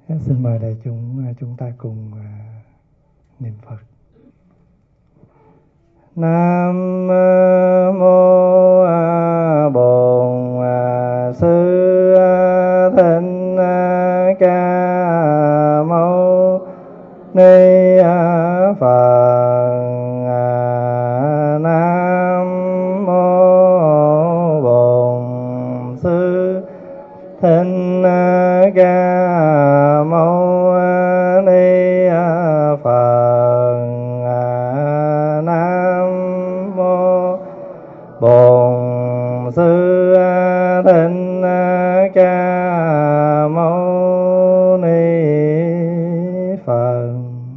Xin mời đại chúng ta cùng niệm Phật. Nam mô Bổn Sư Thích Ca Mâu Ni Phật. Nam mô Bổn Sư Thích Ca Mâu Ni Phật. Nam mô Bổn Sư Thích Ca Mâu Ni Phật.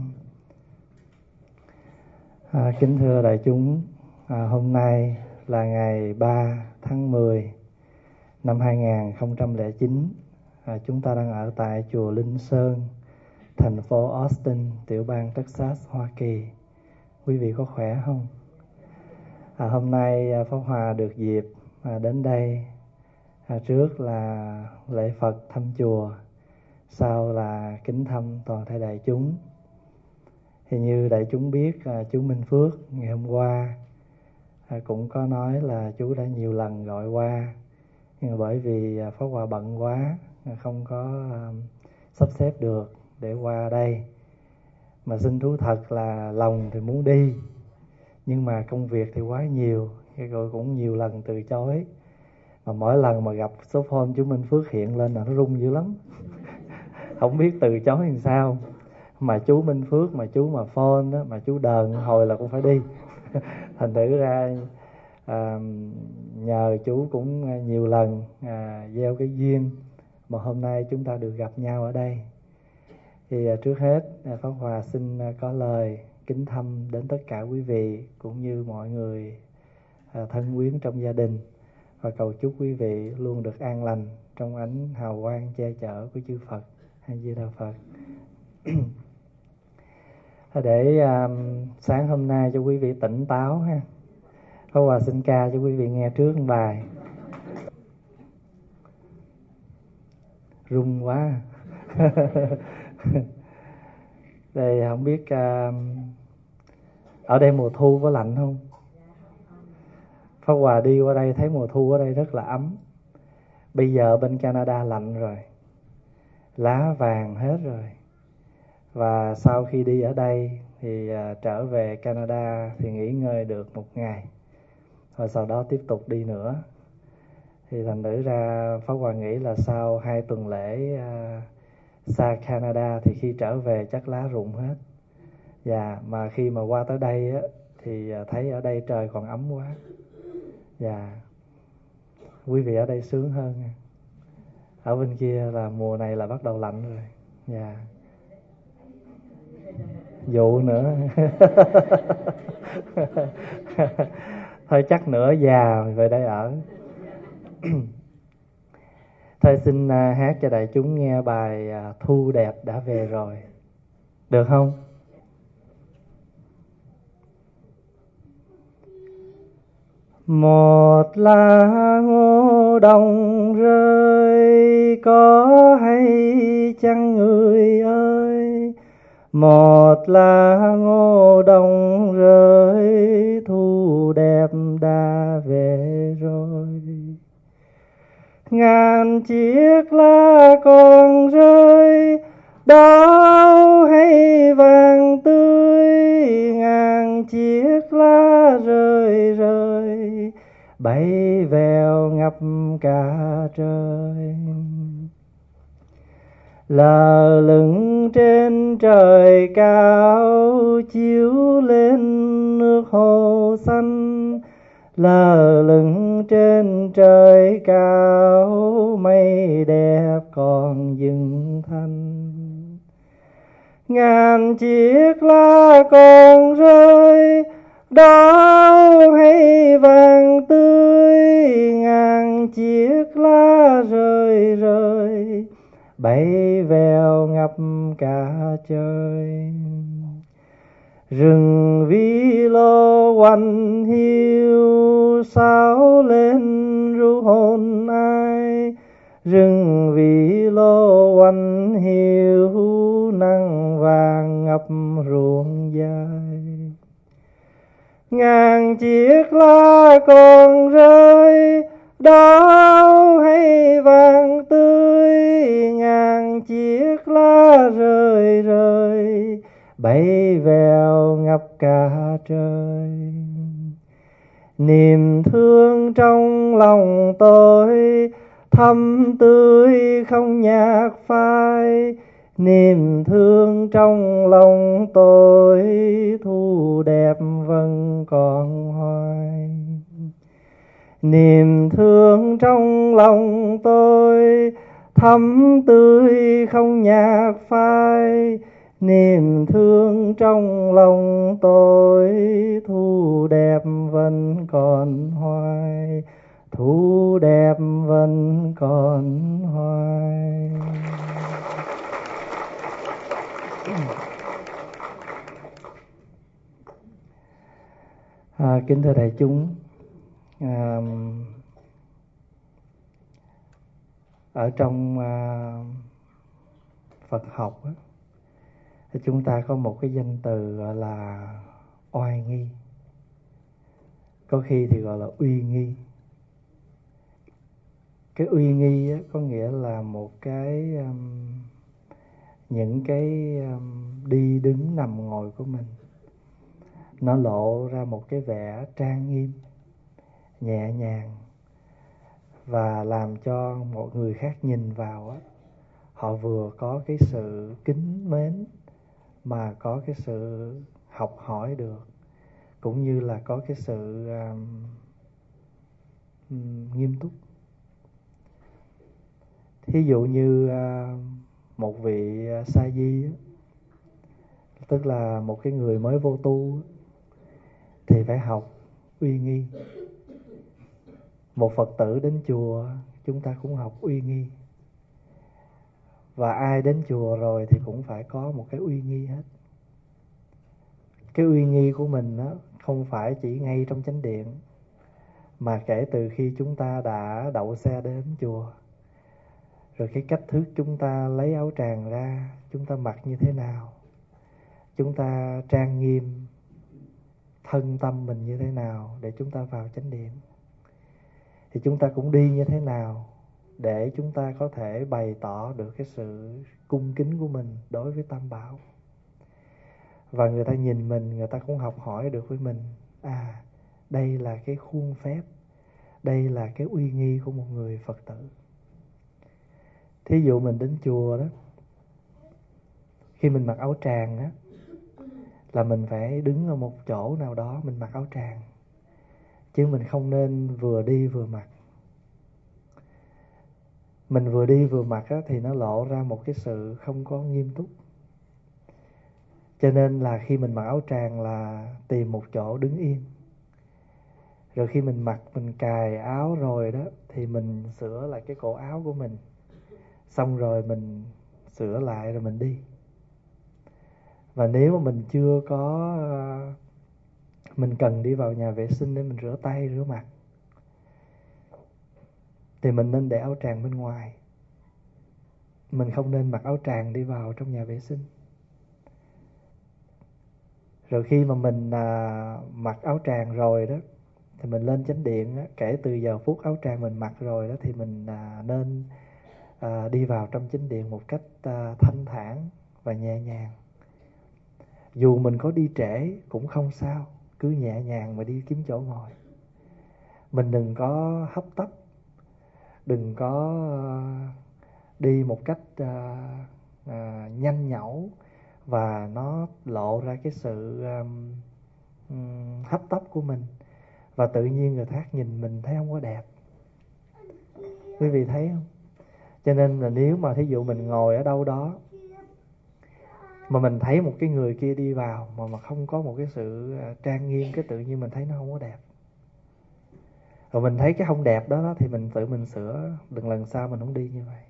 Kính thưa đại chúng, hôm nay là ngày 3 tháng 10 năm 2009. Chúng ta đang ở tại chùa Linh Sơn, thành phố Austin, tiểu bang Texas, Hoa Kỳ. Quý vị có khỏe không? Hôm nay Pháp Hòa được dịp đến đây. Trước là lễ Phật thăm chùa, sau là kính thăm toàn thể đại chúng. Thì như đại chúng biết, chú Minh Phước ngày hôm qua cũng có nói là chú đã nhiều lần gọi qua, nhưng bởi vì Pháp Hòa bận quá, không có sắp xếp được để qua đây. Mà xin thú thật là lòng thì muốn đi, nhưng mà công việc thì quá nhiều, rồi cũng nhiều lần từ chối. Mà mỗi lần mà gặp số phone chú Minh Phước hiện lên là nó rung dữ lắm. Không biết từ chối làm sao. Mà chú Minh Phước mà chú mà phone đó, mà chú đờn hồi là cũng phải đi. Thành thử ra nhờ chú cũng nhiều lần gieo cái duyên mà hôm nay chúng ta được gặp nhau ở đây. Thì trước hết Pháp Hòa xin có lời kính thăm đến tất cả quý vị cũng như mọi người thân quyến trong gia đình, và cầu chúc quý vị luôn được an lành trong ánh hào quang che chở của chư Phật. A Di Đà Phật. Để sáng hôm nay cho quý vị tỉnh táo ha, Pháp Hòa xin ca cho quý vị nghe trước một bài. Rung quá. Đây không biết ở đây mùa thu có lạnh không? Pháp Hòa đi qua đây thấy mùa thu ở đây rất là ấm. Bây giờ bên Canada lạnh rồi, lá vàng hết rồi. Và sau khi đi ở đây thì trở về Canada thì nghỉ ngơi được một ngày, rồi sau đó tiếp tục đi nữa. Thì thành thử ra Pháp Hòa nghĩ là sau 2 tuần lễ xa Canada thì khi trở về chắc lá rụng hết. Và mà khi mà qua tới đây á, thì thấy ở đây trời còn ấm quá. Và quý vị ở đây sướng hơn. Ở bên kia là mùa này là bắt đầu lạnh rồi. Và dụ nữa. Thôi chắc nữa già về đây ở. Thôi xin hát cho đại chúng nghe bài Thu Đẹp Đã Về Rồi. Được không? Một lá ngô đồng rơi, có hay chăng người ơi? Một lá ngô đồng rơi, thu đẹp đã về rồi. Ngàn chiếc lá còn rơi, đào hay vàng tươi. Ngàn chiếc lá rơi rơi, bay vèo ngập cả trời. Lờ lửng trên trời cao, chiếu lên nước hồ xanh. Lờ lửng trên trời cao, mây đẹp còn dừng thanh. Ngàn chiếc lá còn rơi, đào hay vàng tươi. Ngàn chiếc lá rơi rơi, bay vèo ngập cả trời. Rừng vi lô quanh hiu, sao lên ru hồn ai. Rừng vi lô quanh hiu, ngập ruộng dài. Ngàn chiếc lá còn rơi, đào hay vàng tươi, ngàn chiếc lá rơi rơi, bay vèo ngập cả trời. Niềm thương trong lòng tôi thắm tươi không nhạt phai, niềm thương trong lòng tôi thu đẹp vẫn còn hoài. Niềm thương trong lòng tôi thắm tươi không nhạt phai, niềm thương trong lòng tôi thu đẹp vẫn còn hoài, thu đẹp vẫn còn hoài. Kính thưa đại chúng, ở trong Phật học á, thì chúng ta có một cái danh từ gọi là oai nghi, có khi thì gọi là uy nghi. Cái uy nghi á, có nghĩa là một cái những cái đi đứng nằm ngồi của mình nó lộ ra một cái vẻ trang nghiêm, nhẹ nhàng, và làm cho một người khác nhìn vào á, họ vừa có cái sự kính mến mà có cái sự học hỏi được, cũng như là có cái sự nghiêm túc. Thí dụ như một vị sa di á, tức là một cái người mới vô tu á, thì phải học uy nghi. Một Phật tử đến chùa chúng ta cũng học uy nghi. Và ai đến chùa rồi thì cũng phải có một cái uy nghi hết. Cái uy nghi của mình đó không phải chỉ ngay trong chánh điện, mà kể từ khi chúng ta đã đậu xe đến chùa, rồi cái cách thức chúng ta lấy áo tràng ra, chúng ta mặc như thế nào, chúng ta trang nghiêm thân tâm mình như thế nào để chúng ta vào chánh điện, thì chúng ta cũng đi như thế nào để chúng ta có thể bày tỏ được cái sự cung kính của mình đối với Tam Bảo. Và người ta nhìn mình, người ta cũng học hỏi được với mình, đây là cái khuôn phép, đây là cái uy nghi của một người Phật tử. Thí dụ mình đến chùa đó, khi mình mặc áo tràng á, là mình phải đứng ở một chỗ nào đó mình mặc áo tràng, chứ mình không nên vừa đi vừa mặc. Mình vừa đi vừa mặc á, thì nó lộ ra một cái sự không có nghiêm túc. Cho nên là khi mình mặc áo tràng là tìm một chỗ đứng yên. Rồi khi mình mặc, mình cài áo rồi đó, thì mình sửa lại cái cổ áo của mình. Xong rồi mình sửa lại rồi mình đi. Và nếu mà mình chưa có, mình cần đi vào nhà vệ sinh để mình rửa tay, rửa mặt, thì mình nên để áo tràng bên ngoài. Mình không nên mặc áo tràng đi vào trong nhà vệ sinh. Rồi khi mà mình mặc áo tràng rồi đó, thì mình lên chánh điện á, kể từ giờ phút áo tràng mình mặc rồi đó, thì mình nên đi vào trong chánh điện một cách thanh thản và nhẹ nhàng. Dù mình có đi trễ cũng không sao, cứ nhẹ nhàng mà đi kiếm chỗ ngồi. Mình đừng có hấp tấp, đừng có đi một cách nhanh nhẩu, và nó lộ ra cái sự hấp tấp của mình, và tự nhiên người khác nhìn mình thấy không có đẹp. Quý vị thấy không? Cho nên là nếu mà thí dụ mình ngồi ở đâu đó mà mình thấy một cái người kia đi vào mà không có một cái sự trang nghiêm, cái tự nhiên mình thấy nó không có đẹp. Rồi mình thấy cái không đẹp đó thì mình tự mình sửa, đừng lần sau mình không đi như vậy.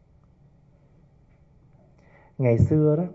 Ngày xưa đó,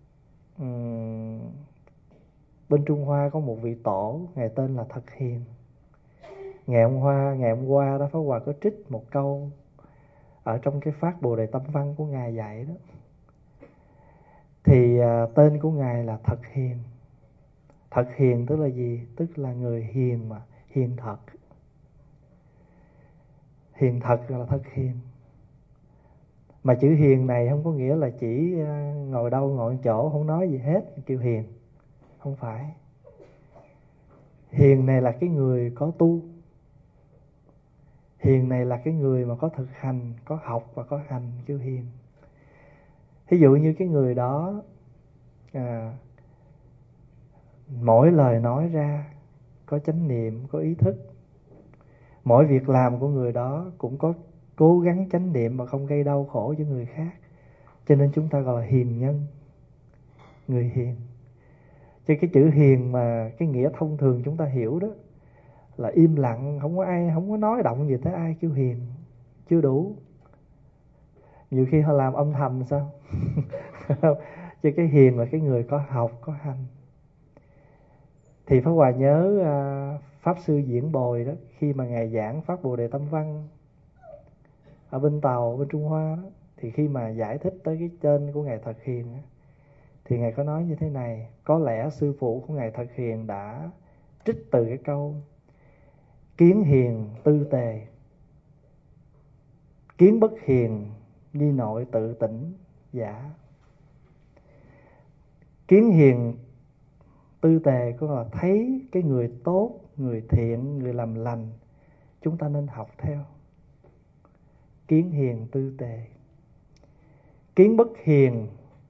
bên Trung Hoa có một vị tổ, ngài tên là Thật Hiền. Ngày hôm qua đó, Pháp Hòa có trích một câu ở trong cái phát Bồ Đề Tâm Văn của ngài dạy đó. Thì tên của Ngài là Thật Hiền. Thật Hiền tức là gì? Tức là người hiền mà, hiền thật. Hiền thật là Thật Hiền. Mà chữ hiền này không có nghĩa là chỉ ngồi đâu ngồi chỗ không nói gì hết kêu hiền. Không phải. Hiền này là cái người có tu. Hiền này là cái người mà có thực hành, có học và có hành kêu hiền. Ví dụ như cái người đó mỗi lời nói ra có chánh niệm, có ý thức. Mỗi việc làm của người đó cũng có cố gắng chánh niệm mà không gây đau khổ cho người khác. Cho nên chúng ta gọi là hiền nhân, người hiền. Chứ cái chữ hiền mà cái nghĩa thông thường chúng ta hiểu đó là im lặng, không có ai, không có nói động gì tới ai kêu hiền, chưa đủ. Nhiều khi họ làm âm thầm sao? Chứ cái hiền là cái người có học, có hành. Thì Pháp Hòa nhớ Pháp Sư Diễn Bồi đó, khi mà Ngài giảng Pháp Bồ Đề Tâm Văn ở bên Tàu, bên Trung Hoa đó, thì khi mà giải thích tới cái tên của Ngài Thật Hiền đó, thì Ngài có nói như thế này. Có lẽ sư phụ của Ngài Thật Hiền đã trích từ cái câu kiến hiền tư tề, kiến bất hiền nhi nội tự tỉnh giả. Kiến hiền tư tề có là thấy cái người tốt, người thiện, người làm lành, chúng ta nên học theo. Kiến hiền tư tề. Kiến bất hiền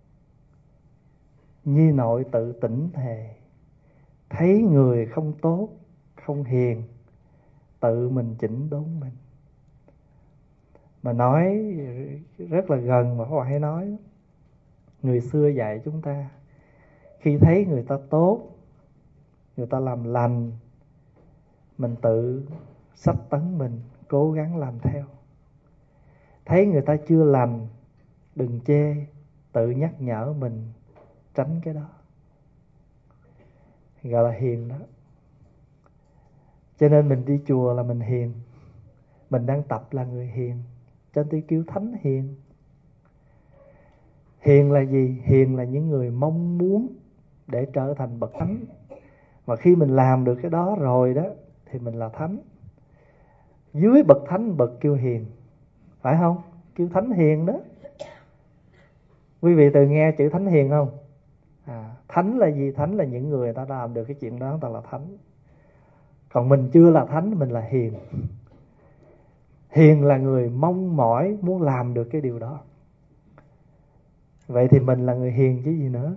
nhi nội tự tỉnh thề. Thấy người không tốt, không hiền, tự mình chỉnh đốn mình. Mà nói rất là gần mà họ hay nói, người xưa dạy chúng ta, khi thấy người ta tốt, người ta làm lành, mình tự xách tấn mình, cố gắng làm theo. Thấy người ta chưa lành, đừng chê, tự nhắc nhở mình tránh cái đó. Gọi là hiền đó. Cho nên mình đi chùa là mình hiền. Mình đang tập là người hiền, cho nên tôi kêu thánh hiền. Hiền là gì? Hiền là những người mong muốn để trở thành bậc thánh. Mà khi mình làm được cái đó rồi đó thì mình là thánh. Dưới bậc thánh bậc kêu hiền, phải không? Kêu thánh hiền đó. Quý vị từng nghe chữ thánh hiền không? Thánh là gì? Thánh là những người ta làm được cái chuyện đó, người ta là thánh. Còn mình chưa là thánh, mình là hiền. Hiền là người mong mỏi muốn làm được cái điều đó. Vậy thì mình là người hiền chứ gì nữa.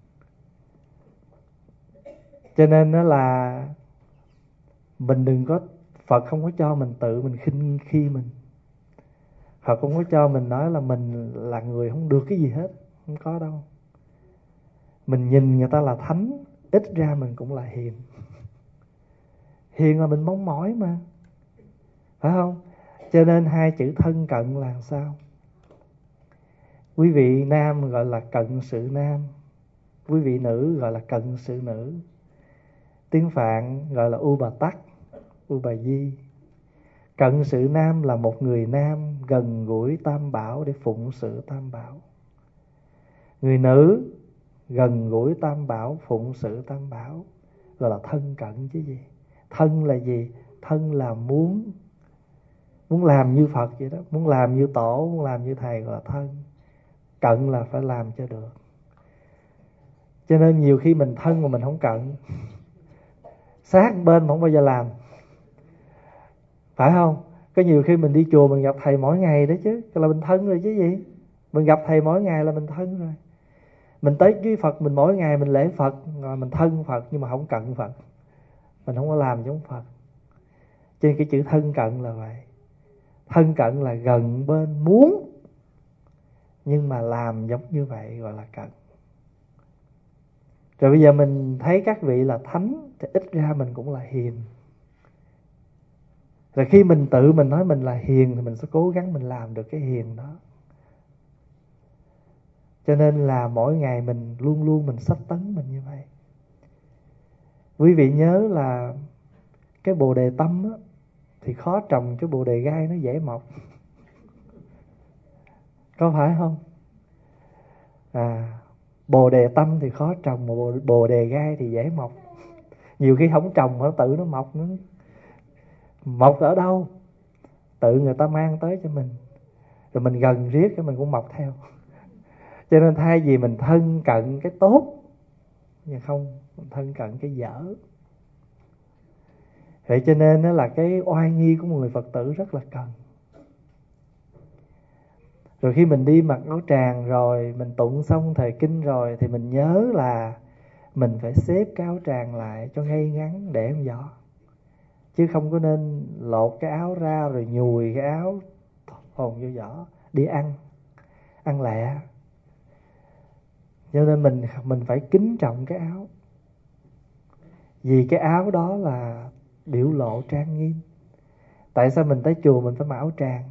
Cho nên đó là mình đừng có, Phật không có cho mình tự mình khinh khi mình. Phật không có cho mình nói là mình là người không được cái gì hết. Không có đâu. Mình nhìn người ta là thánh, ít ra mình cũng là hiền. Hiền là mình mong mỏi mà, phải không? Cho nên hai chữ thân cận là sao? Quý vị nam gọi là cận sự nam, quý vị nữ gọi là cận sự nữ. Tiếng Phạn gọi là U Bà Tắc, U Bà Di. Cận sự nam là một người nam gần gũi Tam Bảo để phụng sự Tam Bảo. Người nữ gần gũi Tam Bảo, phụng sự Tam Bảo, gọi là thân cận chứ gì. Thân là gì? Thân là muốn làm như Phật vậy đó, muốn làm như Tổ, muốn làm như Thầy, gọi là thân. Cận là phải làm cho được. Cho nên nhiều khi mình thân mà mình không cận, sát bên mà không bao giờ làm, phải không? Có nhiều khi mình đi chùa mình gặp thầy mỗi ngày đó chứ, là mình thân rồi chứ gì. Mình gặp thầy mỗi ngày là mình thân rồi. Mình tới với Phật mình mỗi ngày mình lễ Phật, rồi mình thân Phật nhưng mà không cận Phật. Mình không có làm giống Phật. Cho nên cái chữ thân cận là vậy. Thân cận là gần bên muốn, nhưng mà làm giống như vậy gọi là cận. Rồi bây giờ mình thấy các vị là thánh thì ít ra mình cũng là hiền. Rồi khi mình tự mình nói mình là hiền thì mình sẽ cố gắng mình làm được cái hiền đó. Cho nên là mỗi ngày mình luôn luôn mình xách tấn mình như vậy. Quý vị nhớ là cái bồ đề tâm á, thì khó trồng cái bồ đề gai nó dễ mọc. Có phải không? Bồ đề tâm thì khó trồng, mà bồ đề gai thì dễ mọc. Nhiều khi không trồng mà nó tự nó mọc nữa. Mọc ở đâu? Tự người ta mang tới cho mình, rồi mình gần riết cái mình cũng mọc theo. Cho nên thay vì mình thân cận cái tốt, nhưng không, mình thân cận cái dở. Vậy cho nên đó là cái oai nghi của một người Phật tử rất là cần. Rồi khi mình đi mặc áo tràng rồi, mình tụng xong thời kinh rồi, thì mình nhớ là mình phải xếp cái áo tràng lại cho ngay ngắn để không gió. Chứ không có nên lột cái áo ra rồi nhùi cái áo hồn vô giỏ đi ăn lẹ. Cho nên mình phải kính trọng cái áo, vì cái áo đó là biểu lộ trang nghiêm. Tại sao mình tới chùa mình phải mặc áo tràng?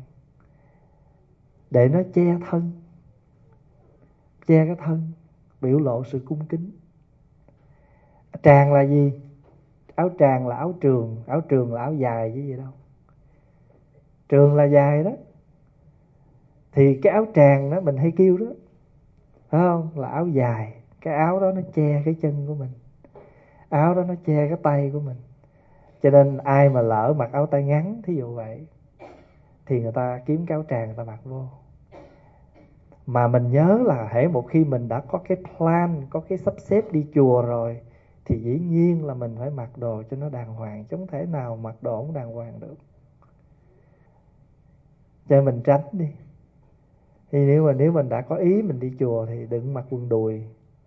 Để nó che thân, che cái thân, biểu lộ sự cung kính. Tràng là gì? Áo tràng là áo trường là áo dài chứ gì đâu. Trường là dài đó. Thì cái áo tràng đó mình hay kêu đó, phải không? Là áo dài. Cái áo đó nó che cái chân của mình, áo đó nó che cái tay của mình. Cho nên ai mà lỡ mặc áo tay ngắn, thí dụ vậy, thì người ta kiếm cái áo tràng người ta mặc vô. Mà mình nhớ là hễ một khi mình đã có cái plan, có cái sắp xếp đi chùa rồi, thì dĩ nhiên là mình phải mặc đồ cho nó đàng hoàng, chứ không thể nào mặc đồ không đàng hoàng được. Cho nên mình tránh đi. Thì nếu mình đã có ý mình đi chùa thì đừng mặc quần đùi.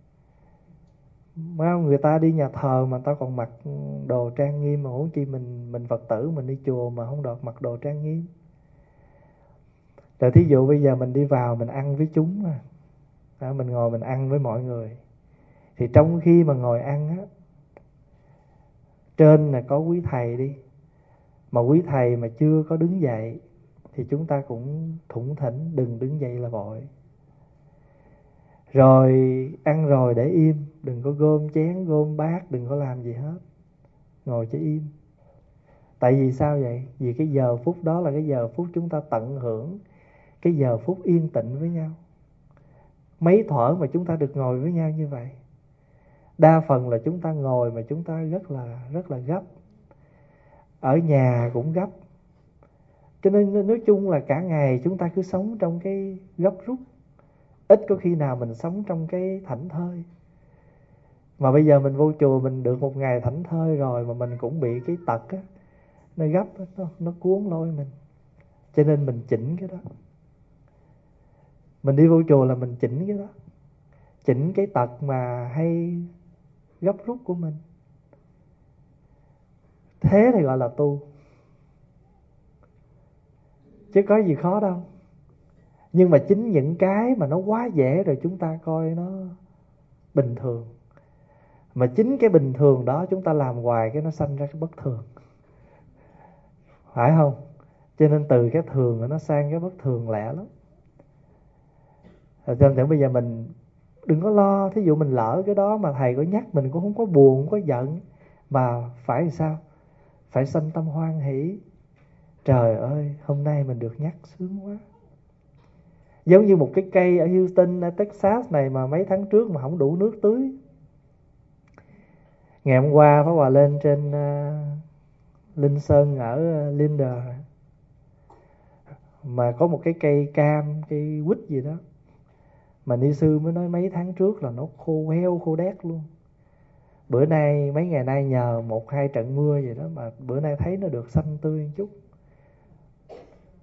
Người ta đi nhà thờ mà ta còn mặc đồ trang nghiêm, mà huống chi mình Phật tử mình đi chùa mà không được mặc đồ trang nghiêm. Rồi thí dụ bây giờ mình đi vào mình ăn với chúng đó, mình ngồi mình ăn với mọi người, thì trong khi mà ngồi ăn á, trên là có quý thầy đi, mà quý thầy mà chưa có đứng dậy thì chúng ta cũng thủng thỉnh đừng đứng dậy là vội. Rồi ăn rồi để im, đừng có gom chén gom bát, đừng có làm gì hết, ngồi cho im. Tại vì sao vậy? Vì cái giờ phút đó là cái giờ phút chúng ta tận hưởng cái giờ phút yên tĩnh với nhau. Mấy thuở mà chúng ta được ngồi với nhau như vậy. Đa phần là chúng ta ngồi mà chúng ta rất là gấp. Ở nhà cũng gấp. Cho nên nói chung là cả ngày chúng ta cứ sống trong cái gấp rút. Ít có khi nào mình sống trong cái thảnh thơi. Mà bây giờ mình vô chùa mình được một ngày thảnh thơi rồi, mà mình cũng bị cái tật á, nó gấp, nó cuốn lôi mình. Cho nên mình chỉnh cái đó. Mình đi vô chùa là mình chỉnh cái đó, chỉnh cái tật mà hay gấp rút của mình. Thế thì gọi là tu, chứ có gì khó đâu. Nhưng mà chính những cái mà nó quá dễ rồi chúng ta coi nó bình thường. Mà chính cái bình thường đó chúng ta làm hoài cái nó sanh ra cái bất thường, phải không? Cho nên từ cái thường nó sang cái bất thường lẹ lắm. Cho nên bây giờ mình đừng có lo. Thí dụ mình lỡ cái đó mà thầy có nhắc mình cũng không có buồn, không có giận. Mà phải sao? Phải sanh tâm hoan hỷ. Trời ơi, hôm nay mình được nhắc sướng quá. Giống như một cái cây ở Houston, ở Texas này mà mấy tháng trước mà không đủ nước tưới. Ngày hôm qua Pháp Hòa lên trên Linh Sơn ở Linder, mà có một cái cây cam, cây quýt gì đó, mà ni sư mới nói mấy tháng trước là nó khô heo khô đét luôn. Bữa nay mấy ngày nay nhờ 1-2 trận mưa vậy đó mà bữa nay thấy nó được xanh tươi một chút.